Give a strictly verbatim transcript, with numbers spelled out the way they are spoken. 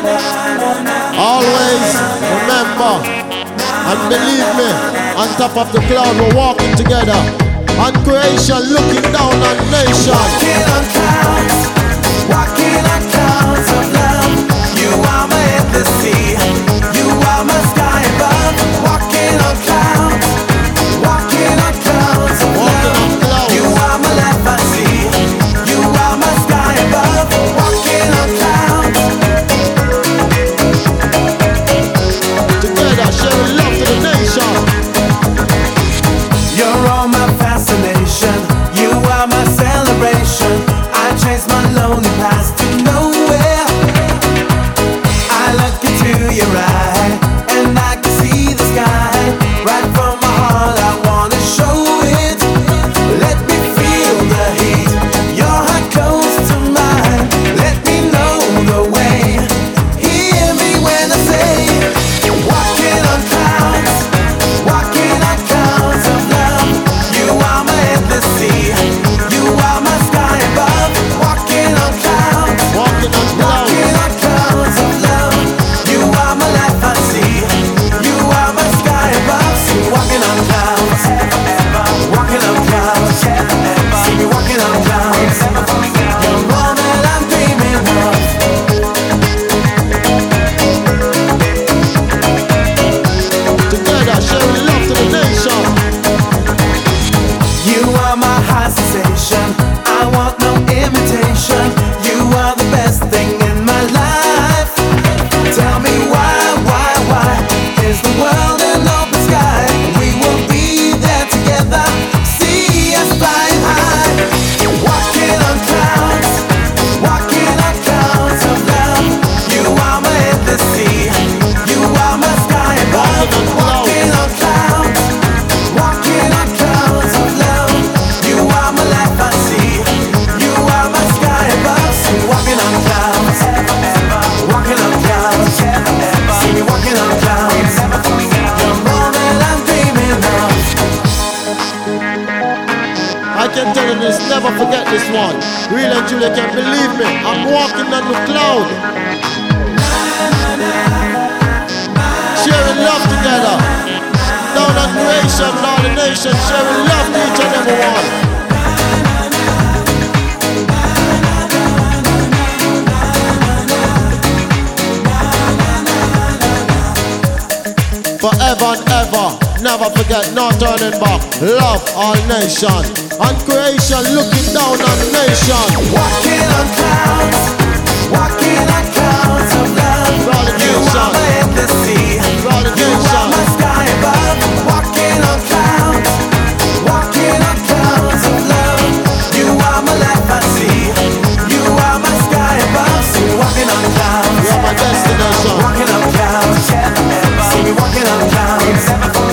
Always remember and believe me, on top of the cloud we're walking together. On creation looking down on nation. Walking on clouds, walking on clouds of love. You are my endless sea, you are my sky above. Walking on clouds, walking on clouds of love. You are my life I see, you are my sky above. Walking on clouds. Together sharing love to the nation. You're all my fascination, you are my celebration. I chase my lonely past to nowhere. I look into your eye and I can see the sky. Right from my heart I wanna show it. Let me feel the heat, your heart close to mine. Let me know the way, hear me when I say walking on clouds, walking on clouds of love. You are my endless sea, you are my sky above. Walking on clouds, Walking on clouds. walking on clouds of love. You are my life I see, you are my sky above. See me walking on clouds, walking on clouds. See me walking on clouds. You're all that I'm dreaming of. Together sharing love to the nation. You are my high sensation, I want no imitation. You are the best thing in my life. Tell me why, why, why is the world an open sky? We will be there together, see us flying high. Walking on clouds, walking on clouds of love. You are my endless sea, you are my sky above. Walking on clouds, walking on clouds of love. You are my life I see, you are my sky above. See me walking on clouds, walking on clouds. See me walking on clouds. You're more than I'm dreaming of. I can tell you this, never forget this one. Real and Julie can believe me, I'm walking on the cloud. Sharing love together. Down on creation, all the nation, sharing love to each and every one. Forever and ever, never forget, no turning back. Love all nation. On creation, looking down on the nation. Walking on clouds, walking on clouds of love. You are my endless sea, you are my sky above. Walking on clouds, walking on clouds of love. You are my life I see, you are my sky above. See me walking on clouds, You're my destination. walking on clouds. See me walking on clouds.